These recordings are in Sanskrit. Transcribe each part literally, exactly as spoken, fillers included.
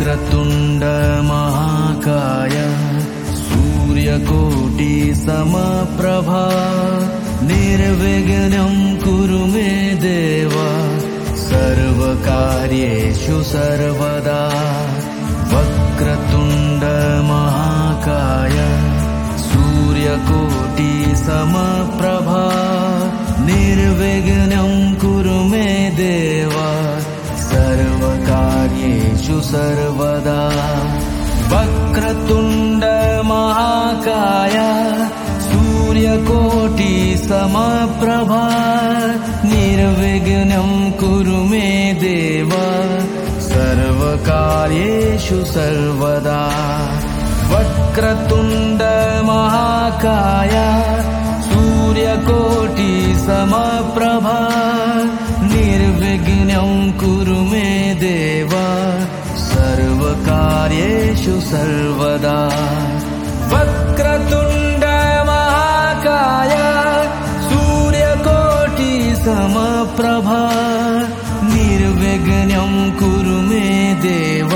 वक्रतुण्ड महाकाय सूर्यकोटि समप्रभा निर्विघ्नं कुरु मे देव सर्वकार्येषु सर्वदा। वक्रतुण्ड महाकाय सूर्यकोटि समप्रभा निर्विघ्नं कुरु मे देव सर्वकार्येषु सर्वदा। वक्रतुण्ड महाकाय सूर्यकोटि समप्रभा निर्विघ्नं कुरु मे देव सर्वकार्येषु सर्वदा। वक्रतुण्ड महाकाय सूर्यकोटि समप्रभा निर्विघ्नं कुरु मे देव सर्वकार्येषु सर्वदा। वक्रतुण्ड महाकाय सूर्यकोटि समप्रभा निर्विघ्नं कुरु मे देव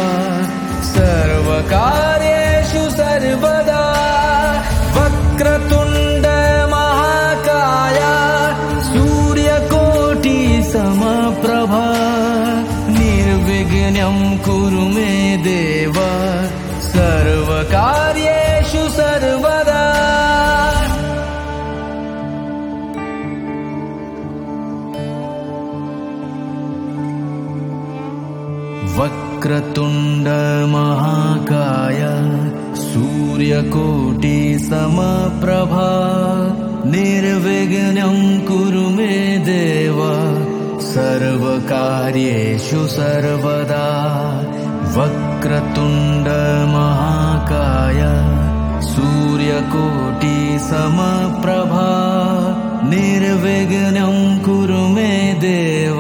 सर्वकार्येषु सर्वदा। वक्रतुण्ड महाकाय सूर्यकोटि समप्रभा निर्विघ्नं कुरु मे देव सर्वकार्येषु सर्वदा। वक्रतुण्ड महाकाय सूर्यकोटि समप्रभा निर्विघ्नं कुरु मे देव सर्वकार्येषु सर्वदा। वक्रतुण्ड महाकाय सूर्यकोटि समप्रभा निर्विघ्नं कुरु मे देव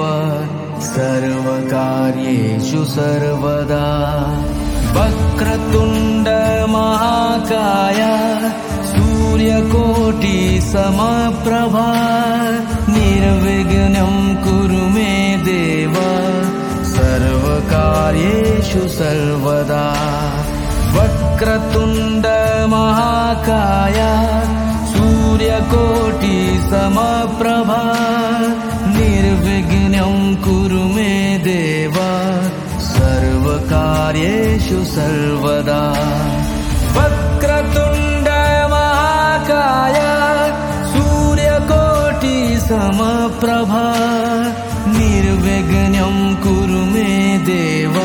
सर्वकार्येषु सर्वदा। वक्रतुण्ड महाकाय सूर्यकोटि समप्रभा निर्विघ्नं कुरु मे देव सर्वकार्येषु सर्वदा। वक्रतुण्ड महाकाय सूर्यकोटि समप्रभा निर्विघ्नं कुरु मे देव सर्वकार्येषु सर्वदा। वक्रतुण्ड महाकाय सूर्यकोटि समप्रभा निर्विघ्नं कुरु मे देव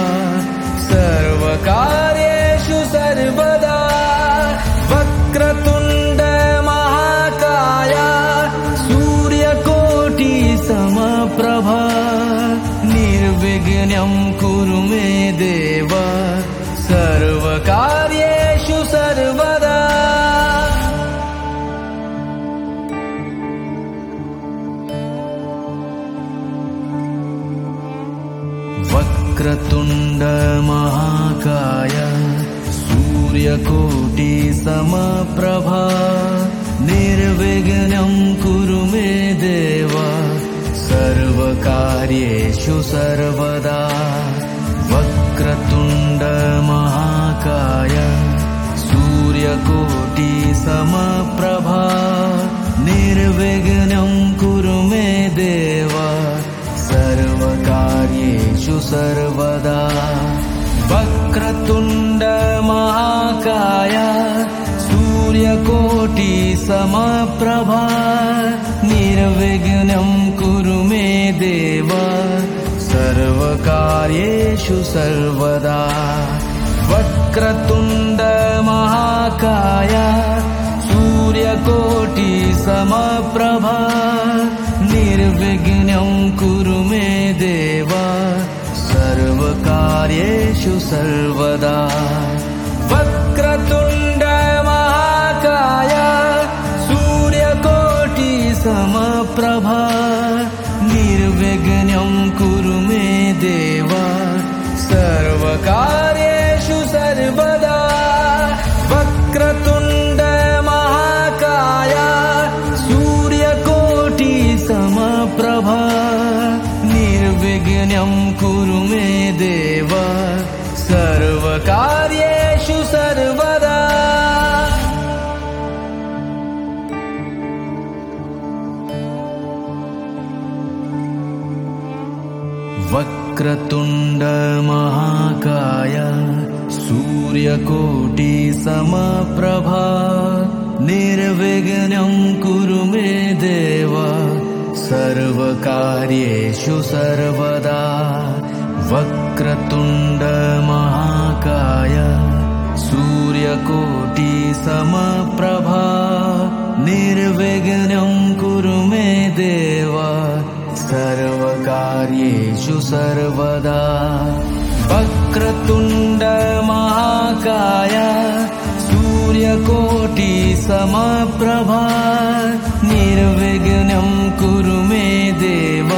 सर्वकार्येषु सर्वदा। वक्रतुण्ड महाकाय सूर्यकोटि समप्रभा निर्विघ्नं कुरु मे देव सर्वकार्येषु सर्वदा। वक्रतुण्ड महाकाय सूर्यकोटि समप्रभा निर्विघ्नं कुरु मे देव सर्वकार्येषु सर्वदा। वक्रतुण्ड महाकाय सूर्यकोटि समप्रभा निर्विघ्नं कुरु मे देव सर्वकार्येषु सर्वदा। वक्रतुण्ड महाकाय सूर्यकोटि समप्रभा निर्विघ्नं कुरु मे देव सर्वकार्येषु सर्वदा। वक्रतुण्ड महाकाय सूर्यकोटि समप्रभा निर्विघ्नं कुरु मे देव सर्वकार्येषु सर्वदा। वक्रतुण्ड महाकाय सूर्यकोटि समप्रभा निर्विघ्नं कुरु मे देव सर्वकार्येषु सर्वदा। वक्रतुण्ड महाकाय सूर्यकोटि समप्रभा निर्विघ्नं कुरु मे देव सर्व वक्रतुण्ड महाकाय सूर्यकोटि समप्रभा निर्विघ्नं कुरु मे देव सर्वकार्येषु सर्वदा। वक्रतुण्ड महाकाय सूर्यकोटि समप्रभा निर्विघ्नं कुरु मे देव सर्वकार्येषु सर्वदा। वक्रतुण्ड महाकाय सूर्यकोटि समप्रभा निर्विघ्नं कुरु मे देव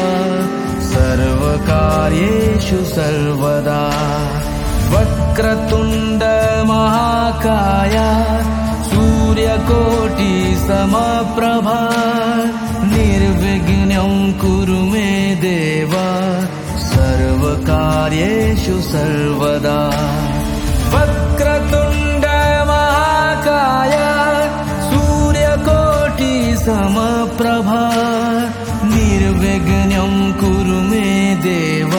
सर्वकार्येषु सर्वदा। वक्रतुण्ड महाकाय सूर्यकोटि समप्रभा निर्विघ्नं कुरु मे देव सर्वकार्येषु सर्वदा। वक्रतुण्ड महाकाय सूर्यकोटि समप्रभा निर्विघ्नं कुरु मे देव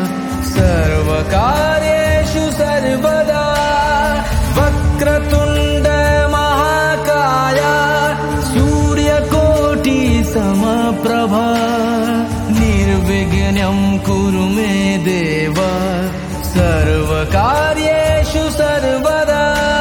सर्वकार्येषु सर्वदा। वक्रतुण्ड महाकाय सूर्यकोटि समप्रभा निर्विघ्नं कुरु मे देव सर्वकार्येषु सर्वदा।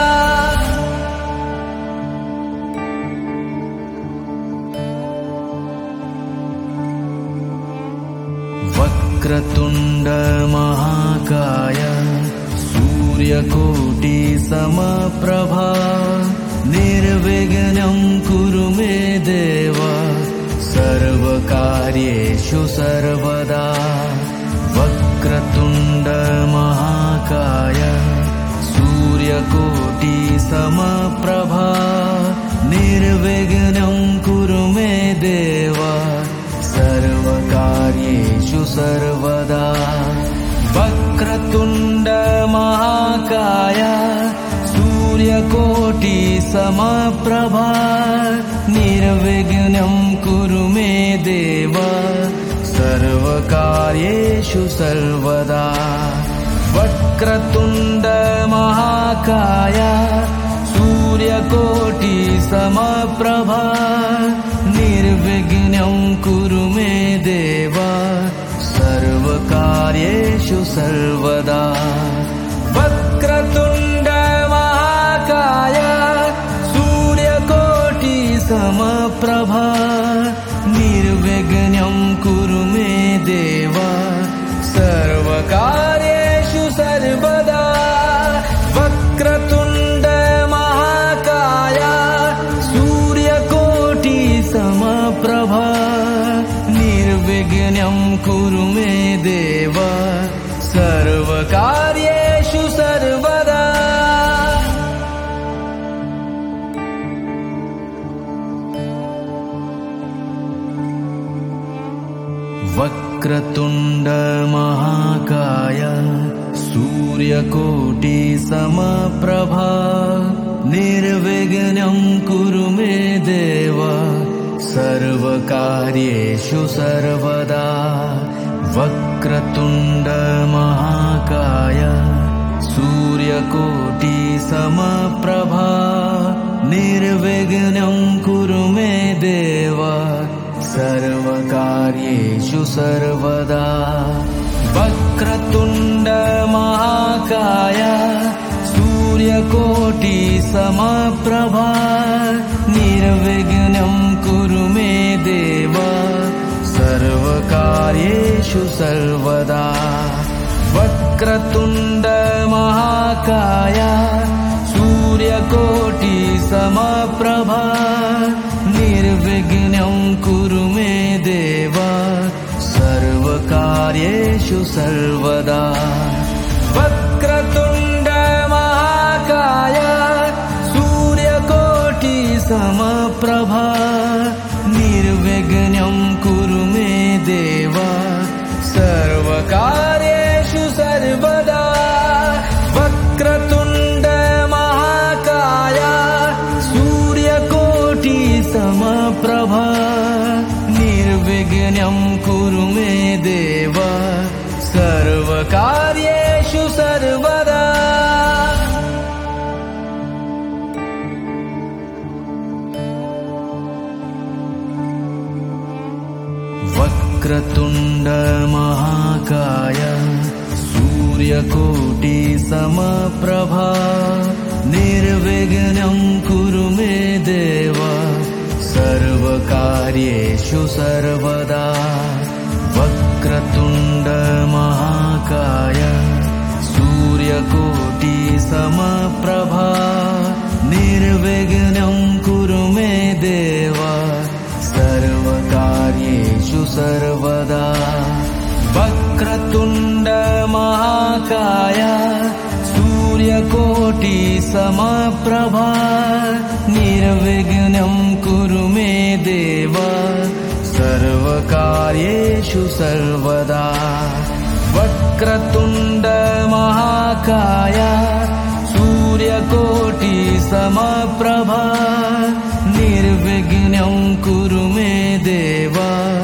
वक्रतुण्ड महाकाय सूर्यकोटि समप्रभा निर्विघ्नं कुरु मे देव सर्वकार्येषु सर्वदा। वक्रतुण्ड महाकाय सूर्यकोटि समप्रभा निर्विघ्नं कुरु मे देव सर्वकार्येषु सर्वदा। वक्रतुण्ड महाकाय सूर्यकोटि समप्रभा निर्विघ्नं कुरु मे देव सर्वकार्येषु सर्वदा। वक्रतुण्ड महाकाय सूर्यकोटि समप्रभा निर्विघ्नं कुरु मे देव सर्वकार्येषु सर्वदा। वक्रतुण्ड महाकाय सूर्यकोटि समप्रभा निर्विघ्नं कुरु मे देव सर्वकार्येषु सर्वदा। वक्रतुण्ड महाकाय सूर्यकोटि समप्रभा निर्विघ्नं कुरु मे देव सर्वकार्येषु सर्वदा। वक्रतुण्ड महाकाय सूर्यकोटि समप्रभा निर्विघ्नं कुरु मे देव सर्वकार्येषु सर्वदा। वक्रतुण्ड महाकाय सूर्यकोटि समप्रभा निर्विघ्नं कुरु मे देव सर्वकार्येषु सर्वदा। वक्रतुण्ड महाकाय सूर्यकोटि समप्रभा निर्विघ्नं कुरु मे देव सर्वकार्येषु सर्वदा। वक्रतुण्ड महाकाय सूर्यकोटि समप्रभा निर्विघ्नं कुरु मे देव सर्वकार्येषु सर्वदा। वक्रतुण्ड महाकाय सूर्यकोटि समप्रभा निर्विघ्नं कुरु मे देव सर्वकार्येषु सर्वदा। वक्रतुण्ड महाकाय सूर्यकोटि समप्रभा निर्विघ्नं कुरु मे देव सर्वकार्येषु सर्वदा वक्रतुण्ड महाकाय सूर्यकोटि समप्रभा निर्विघ्नं कुरु मे देव सर्वकार्येषु सर्वदा वक्रतुण्ड महाकाय सूर्यकोटि समप्रभा निर्विघ्नं कुरु मे देव सर्वकार्येषु सर्वदा वक्रतुण्ड महाकाय सूर्यकोटि समप्रभा निर्विघ्नं कुरु मे देव सर्वकार्येषु सर्वदा वक्रतुण्ड महाकाय सूर्यकोटि समप्रभा निर्विघ्नं कुरु मे देव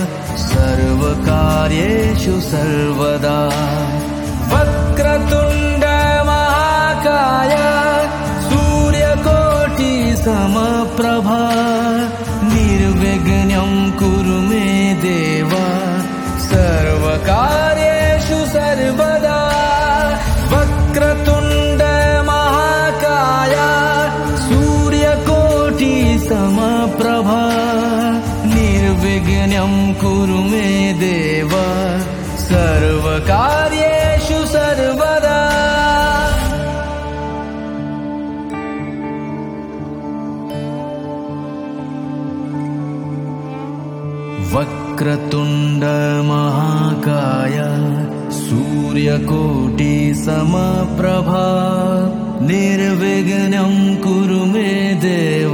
सर्वकार्येषु सर्वदा वक्रतुण्ड महाकाय सूर्यकोटि समप्रभा निर्विघ्नं कुरु मे देव सर्वकार्येषु सर्वदा वक्रतुण्ड महाकाय सूर्यकोटि समप्रभा निर्विघ्नं कुरु मे देव सर्वकार्येषु सर्वदा वक्रतुण्ड महाकाय सूर्यकोटि समप्रभा निर्विघ्नं कुरु मे देव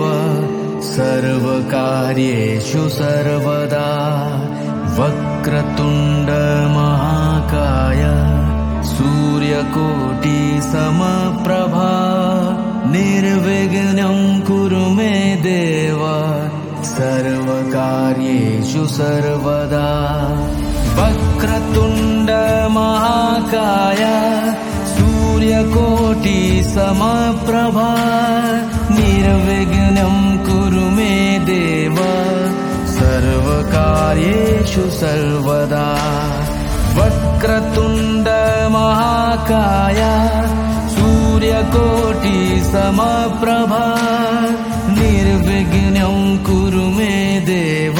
सर्वकार्येषु सर्वदा वक्रतुण्ड महाकाय सूर्यकोटि समप्रभा निर्विघ्नं कुरु मे देव सर्वकार्येषु सर्वदा वक्रतुण्ड महाकाय सूर्यकोटि समप्रभा निर्विघ्नं कुरु मे देव सर्वकार्येषु सर्वदा वक्रतुण्ड महाकाय सूर्यकोटि समप्रभा निर्विघ्नं कुरु मे देव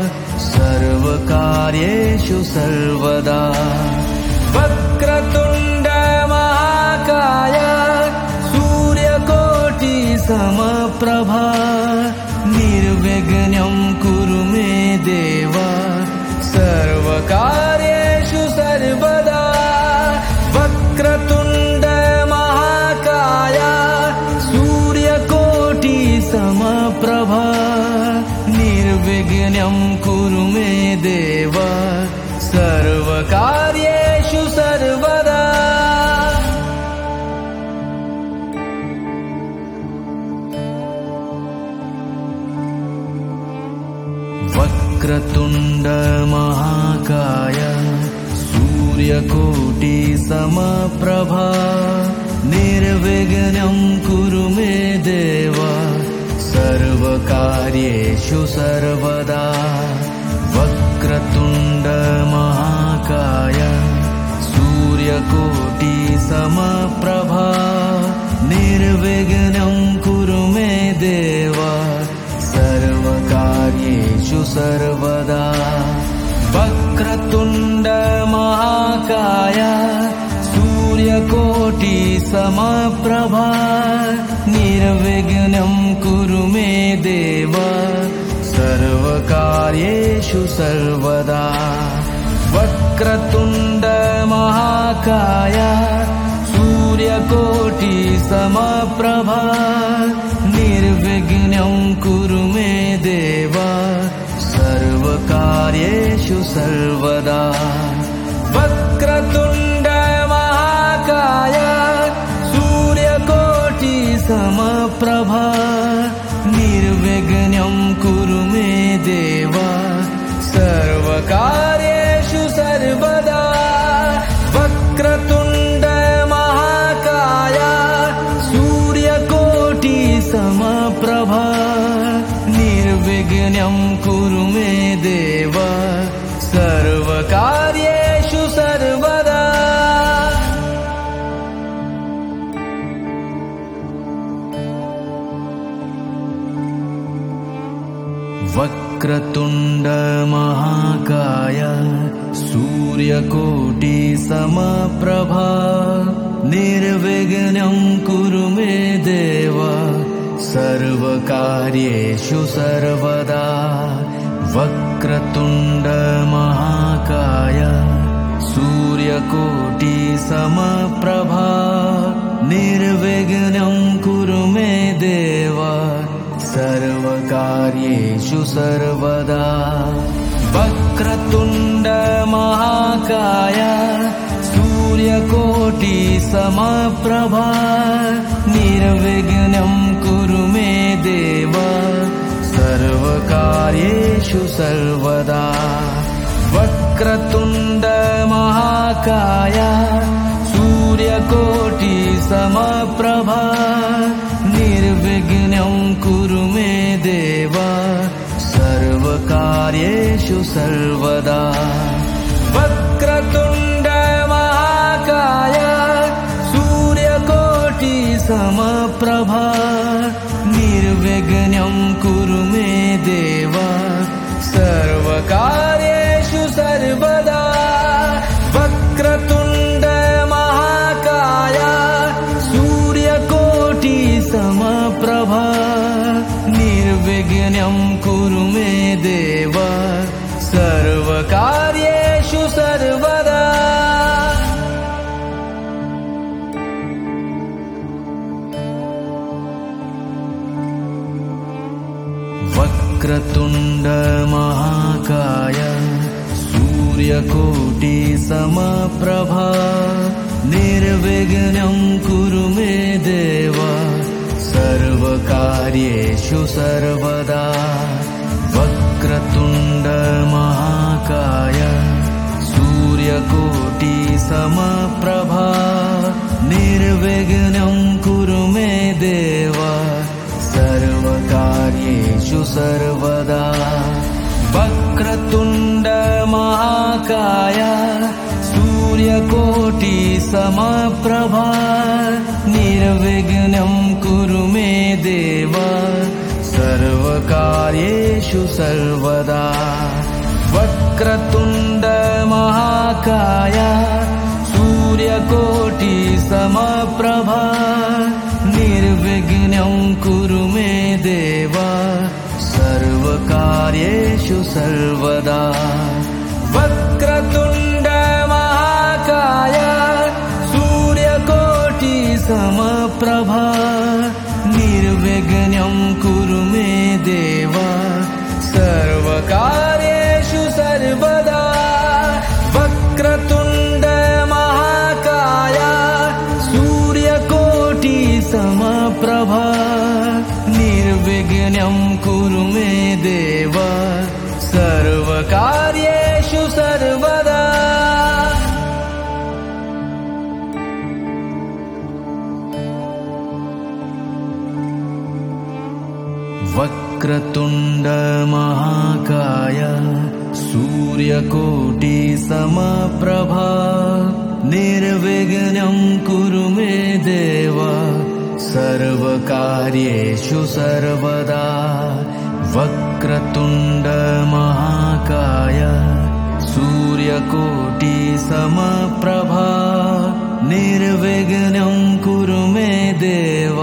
सर्वकार्येषु सर्वदा वक्रतुण्ड महाकाय सूर्यकोटि समप्रभा निर्विघ्नं कुरु मे देव सर्वकार्येषु सर्वदा वक्रतुण्ड महाकाय सूर्यकोटि समप्रभा निर्विघ्नं कुरु मे देव सर्वकार्येषु सर्वदा वक्रतुण्ड महाकाय सूर्यकोटि समप्रभा निर्विघ्नं कुरु मे देव सर्वकार्येषु सर्वदा वक्रतुण्ड महाकाय सूर्यकोटि समप्रभा निर्विघ्नं कुरु मे देव सर्वकार्येषु सर्वदा वक्रतुण्ड महाकाय सूर्यकोटि समप्रभा निर्विघ्नं कुरु मे देव सर्वकार्येषु सर्वदा वक्रतुण्ड महाकाय सूर्यकोटि समप्रभा निर्विघ्नं कुरु मे देव सर्वकार्येषु सर्वदा वक्रतुण्ड महाकाय सूर्यकोटि समप्रभा निर्विघ्नं कुरु मे देव सर्वकार्येषु सर्वदा कुरु मे देव सर्वकार्येषु सर्वदा। वक्रतुण्ड महाकाय सूर्यकोटि समप्रभा निर्विघ्नं कुरु मे देव सर्वकार्येषु सर्वदा। वक्रतुण्ड महाकाय सूर्यकोटि समप्रभा निर्विघ्नं कुरु मे देव सर्वकार्येषु सर्वदा। वक्रतुण्ड महाकाय सूर्यकोटि समप्रभा निर्विघ्नं कुरु मे देव सर्वकार्येषु सर्वदा। वक्रतुण्ड महाकाय सूर्यकोटि समप्रभा निर्विघ्नं कुरु मे देव सर्वकार्येषु सर्वदा। वक्रतुण्ड महाकाय सूर्यकोटि समप्रभा निर्विघ्नं कुरु मे देव सर्वकार्येषु सर्वदा। वक्रतुण्ड महाकाय सूर्यकोटि समप्रभा निर्विघ्नं कुरु मे देव सर्वकार्येषु सर्वदा। वक्रतुण्ड महाकाय सूर्यकोटि समप्रभा निर्विघ्नं कुरु मे देव सर्वकार्येषु सर्वदा। वक्रतुण्ड महाकाय सूर्यकोटि समप्रभा निर्विघ्नं कुरु मे देव सर्वकार्येषु सर्वदा। वक्रतुण्ड महाकाय सूर्यकोटि समप्रभा निर्विघ्नं कुरु मे देव सर्वकार्येषु सर्वदा। वक्रतुण्ड महाकाय सूर्यकोटि समप्रभा निर्विघ्नं कुरु मे देव सर्वकार्येषु सर्वदा। वक्रतुण्ड महाकाय सूर्यकोटि समप्रभा निर्विघ्नं कुरु मे देव सर्वकार्येषु सर्वदा। वक्रतुण्ड महाकाय सूर्यकोटि समप्रभा निर्विघ्नं कुरु मे देव सर्वकार्येषु सर्वदा। वक्रतुण्ड महाकाय सूर्यकोटि समप्रभा निर्विघ्नं कुरु मे देव सर्वकार्येषु सर्वदा। वक्रतुण्ड महाकाय सूर्यकोटि समप्रभा निर्विघ्नं कुरु मे देव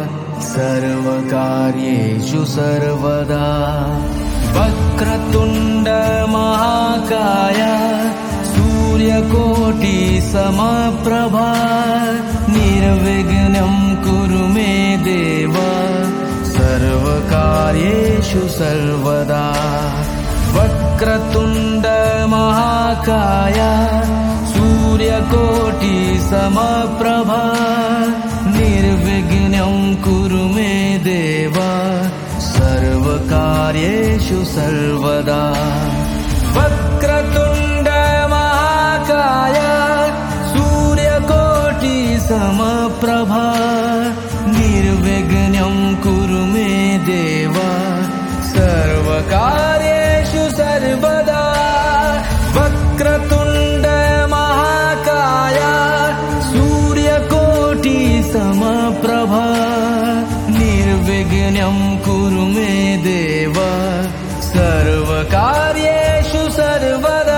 सर्वकार्येषु सर्वदा। वक्रतुण्ड महाकाय सूर्यकोटि समप्रभा निर्विघ्नं कुरु मे देव सर्वकार्येषु सर्वदा। वक्रतुण्ड महाकाय सूर्यकोटि समप्रभा निर्विघ्नं कुरु मे देव सर्वकार्येषु सर्वदा। वक्रतुण्ड महाकाय सूर्यकोटि समप्रभा निर्विघ्नं कुरु मे देव सर्वकार्ये सर्वकार्येषु सर्वदा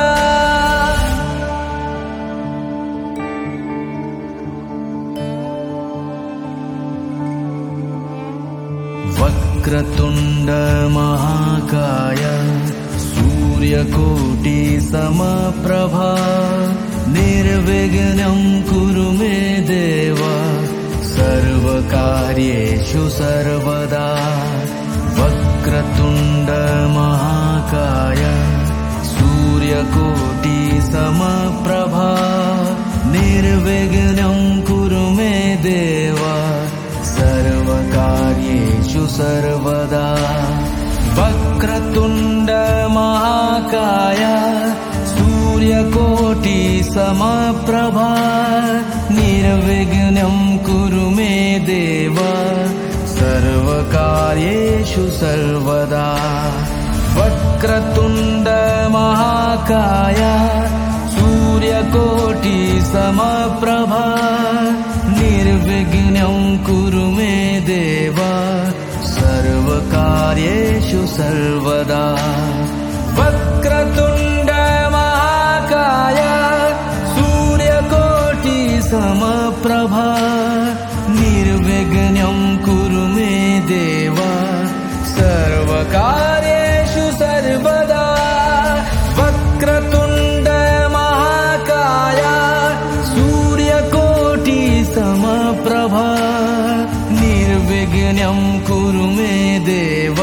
वक्रतुण्ड महाकाय सूर्यकोटि समप्रभा निर्विघ्नं कुरु मे देव सर्वकार्येषु सर्वदा वक्रतुण्ड महाकाय सूर्यकोटि समप्रभा निर्विघ्नं कुरु मे देव सर्वकार्येषु सर्वदा वक्रतुण्ड महाकाय सूर्यकोटि समप्रभा निर्विघ्नं कुरु मे देव सर्वकार्येषु सर्वदा वक्रतुण्ड महाकाय सूर्यकोटि समप्रभा निर्विघ्नं कुरु मे देव सर्वकार्येषु सर्वदा वक्रतुण्ड महाकाय सूर्यकोटि समप्रभा निर्विघ्नं कुरु मे देव सर्वकार्येषु सर्वदा वक्रतुण्ड महाकाय सूर्यकोटि समप्रभा निर्विघ्नं कुरु मे देव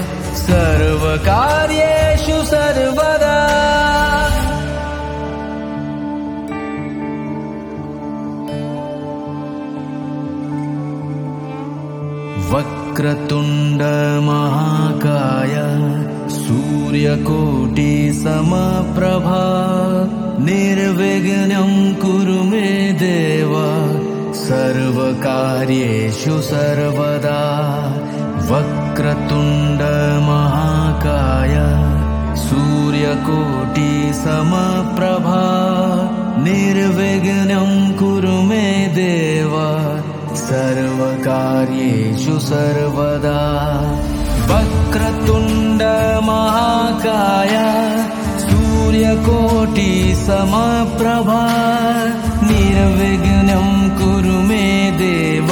सर्वकार्येषु सर्वदा वक्रतुण्ड महाकाय सूर्यकोटि समप्रभा निर्विघ्नं कुरु मे देव सर्वकार्येषु सर्वदा वक्रतुण्ड महाकाय सूर्यकोटि समप्रभा निर्विघ्नं कुरु मे देव सर्वकार्येषु सर्वदा वक्रतुण्ड महाकाय सूर्यकोटि समप्रभा निर्विघ्नं कुरु मे देव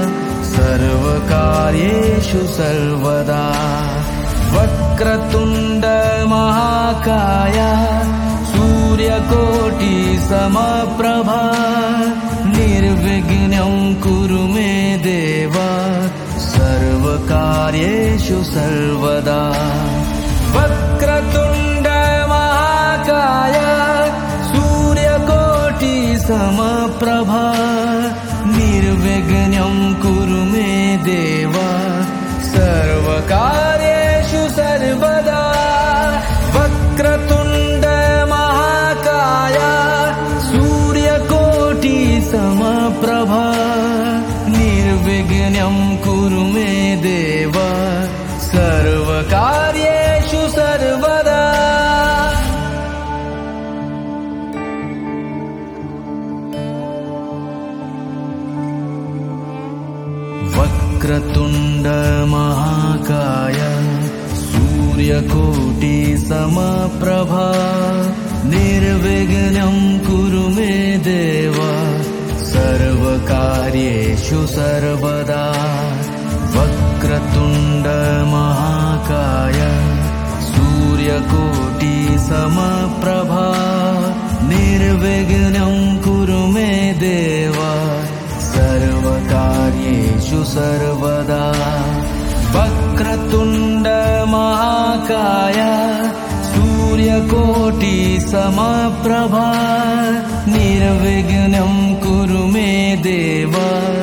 सर्वकार्येषु सर्वदा वक्रतुण्ड महाकाय सूर्यकोटि समप्रभा निर्विघ्नं कुरु मे देव सर्वकार्येषु सर्वदा वक्रतुण्ड महाकाय सूर्यकोटि समप्रभा निर्विघ्नं कुरु मे देव सर्वकार्येषु सर्वदा वक्रतुण्ड महाकाय सूर्यकोटि समप्रभा निर्विघ्नं कुरु मे देव सर्वकार्येषु सर्वदा वक्रतुण्ड महाकाय सूर्यकोटि समप्रभा निर्विघ्नं कुरु मे देव सर्वकार्येषु सर्वदा वक्रतुण्ड महाकाय सूर्यकोटि समप्रभा निर्विघ्नं कुरु मे देव सर्वकार्येषु सर्वदा वक्रतुण्ड महाकाय सूर्यकोटि समप्रभा निर्विघ्नं कुरु मे देव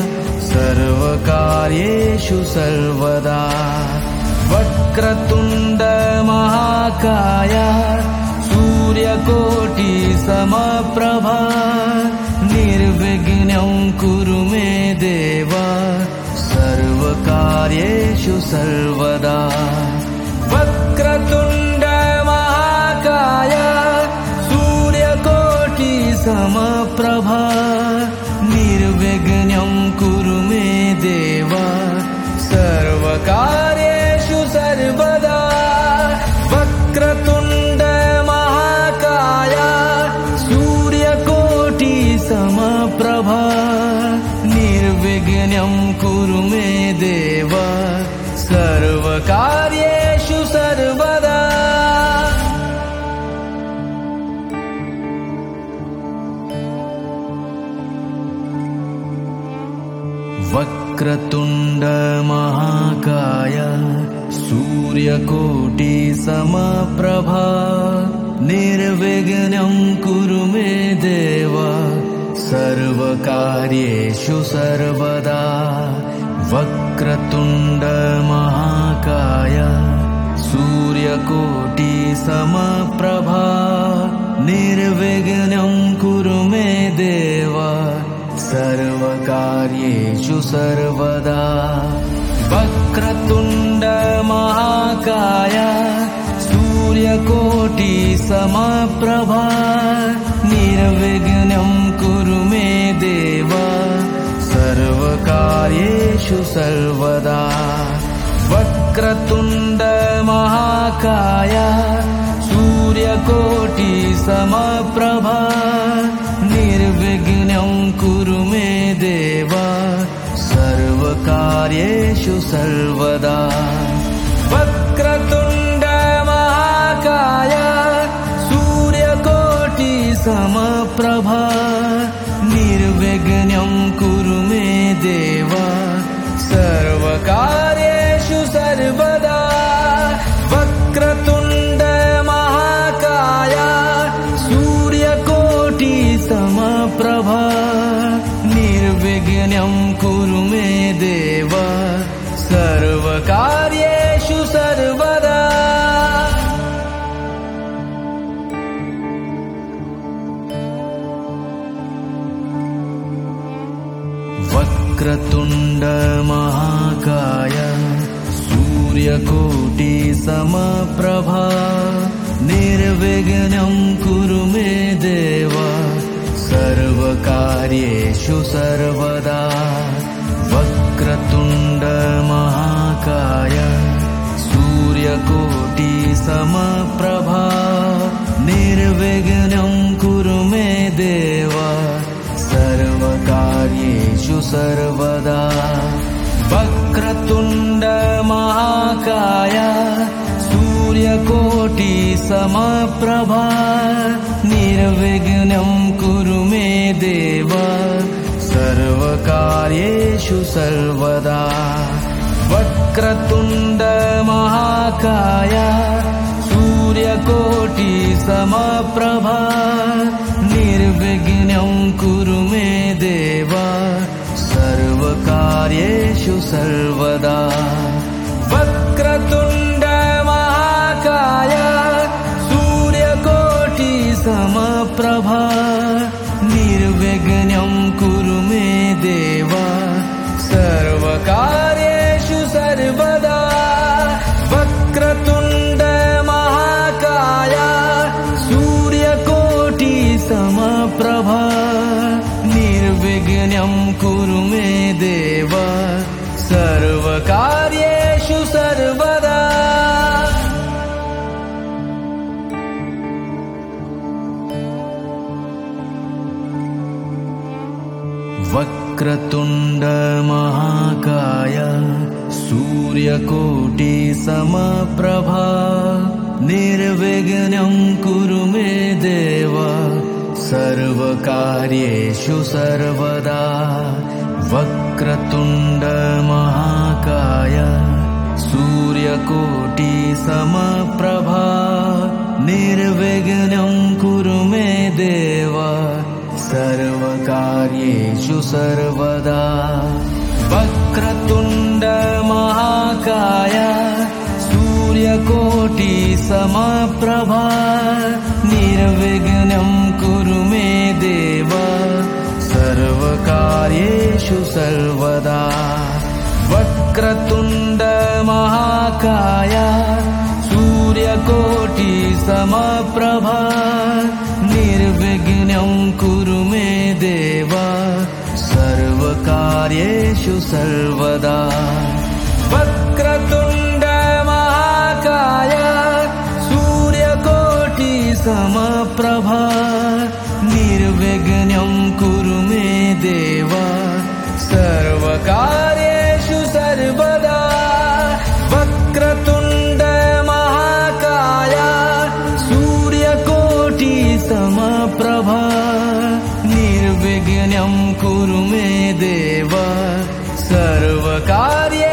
सर्वकार्येषु सर्वदा वक्रतुण्ड महाकाय सूर्यकोटि समप्रभा निर्विघ्नं कुरु मे देव सर्वकार्येषु सर्वदा वक्रतुण्ड महाकाय सूर्यकोटि समप्रभा निर्विघ्नं कुरु मे देव सर्वकार्येषु सर्वदा वक्रतुण्ड कुरु मे देव सर्वकार्येषु सर्वदा। वक्रतुण्ड महाकाय सूर्यकोटि समप्रभा निर्विघ्नं कुरु मे देव सर्वकार्येषु सर्वदा। वक्रतुण्ड महाकाय सूर्यकोटि समप्रभा निर्विघ्नं कुरु मे देव सर्वकार्येषु सर्वदा। वक्रतुण्ड महाकाय सूर्यकोटि समप्रभा निर्विघ्नं कुरु मे देव सर्वकार्येषु सर्वदा। वक्रतुण्ड महाकाय सूर्यकोटि समप्रभा निर्विघ्नं कुरु मे देव सर्वकार्येषु सर्वदा। वक्रतुण्ड महाकाय सूर्यकोटि समप्रभा निर्विघ्नं कुरु मे देव सर्वकार्येषु सर्वदा। वक्रतुण्ड महाकाय सूर्यकोटि समप्रभा निर्विघ्नं कुरु मे देव सर्वकार्येषु सर्वदा। वक्रतुण्ड महाकाय सूर्यकोटि समप्रभा निर्विघ्नं कुरु मे देव सर्वकार्येषु सर्वदा। वक्रतुण्ड महाकाय सूर्यकोटि समप्रभा निर्विघ्नं कुरु मे देव सर्वकार्येषु सर्वदा। वक्रतुण्ड महाकाय सूर्यकोटि समप्रभा निर्विघ्नं कुरु मे देव सर्वकार्येषु सर्वदा। वक्रतुण्ड महाकाय सूर्यकोटि समप्रभा निर्विघ्नं कुरु मे देव सर्वकार्येषु सर्वदा। वक्रतुण्ड महाकाय सूर्यकोटि समप्रभा निर्विघ्नं कुरु मे देव सर्वकार्येषु सर्वदा। वक्रतुण्ड महाकाय सूर्यकोटि समप्रभा निर्विघ्नं कुरु मे देव सर्वकार्येषु सर्वदा। वक्रतुण्ड महाकाय सूर्यकोटि समप्रभा निर्विघ्नं कुरु मे देव सर्वकार्येषु सर्वदा। वक्रतुण्ड महाकाय सूर्यकोटि समप्रभा निर्विघ्नं कुरु मे देव सर्वकार्येषु सर्वदा। वक्रतुण्ड महाकाय सूर्यकोटि समप्रभा निर्विघ्नं कुरु मे देव सर्वकार्येषु सर्वदा। वक्रतुण्ड महाकाय सूर्यकोटि समप्रभा निर्विघ्नं कुरु मे देव सर्वकार्येषु सर्वदा। वक्रतुण्ड महाकाय सूर्यकोटि समप्रभा निर्विघ्नं कुरु मे देव सर्वकार्येषु समप्रभा निर्विघ्नं कुरु मे देव सर्वकार्ये